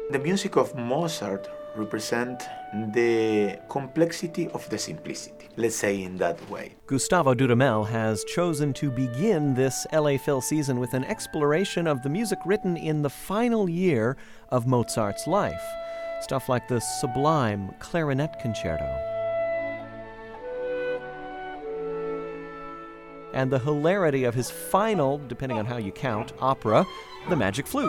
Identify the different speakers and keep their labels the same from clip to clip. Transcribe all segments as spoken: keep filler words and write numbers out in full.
Speaker 1: The music of Mozart represents the complexity of the simplicity, let's say in that way.
Speaker 2: Gustavo Dudamel has chosen to begin this L A Phil season with an exploration of the music written in the final year of Mozart's life. Stuff like the sublime Clarinet Concerto and the hilarity of his final, depending on how you count, opera, The Magic Flute.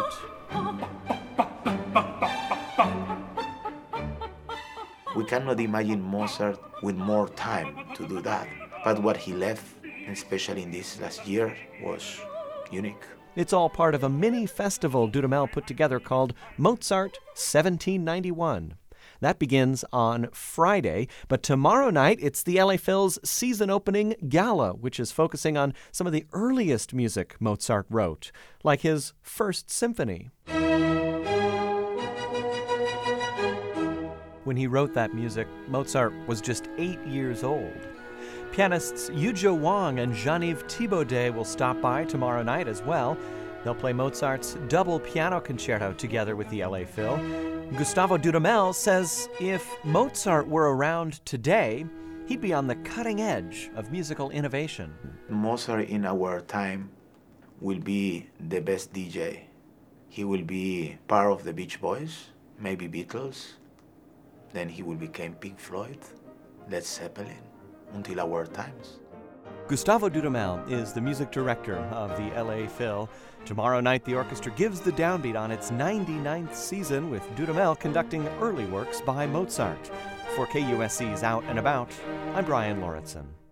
Speaker 1: We cannot imagine Mozart with more time to do that. But what he left, especially in this last year, was unique.
Speaker 2: It's all part of a mini festival Dudamel put together called Mozart seventeen ninety-one. That begins on Friday, but tomorrow night it's the L A Phil's season opening gala, which is focusing on some of the earliest music Mozart wrote, like his First Symphony. When he wrote that music, Mozart was just eight years old. Pianists Yuzhou Wang and Jean-Yves Thibaudet will stop by tomorrow night as well. They'll play Mozart's double piano concerto together with the L A Phil. Gustavo Dudamel says if Mozart were around today, he'd be on the cutting edge of musical innovation.
Speaker 1: Mozart in our time will be the best D J. He will be part of the Beach Boys, maybe Beatles. Then he will become Pink Floyd, Led Zeppelin, until our times.
Speaker 2: Gustavo Dudamel is the music director of the L A Phil. Tomorrow night, the orchestra gives the downbeat on its ninety-ninth season, with Dudamel conducting early works by Mozart. For K U S C's Out and About, I'm Brian Lauritsen.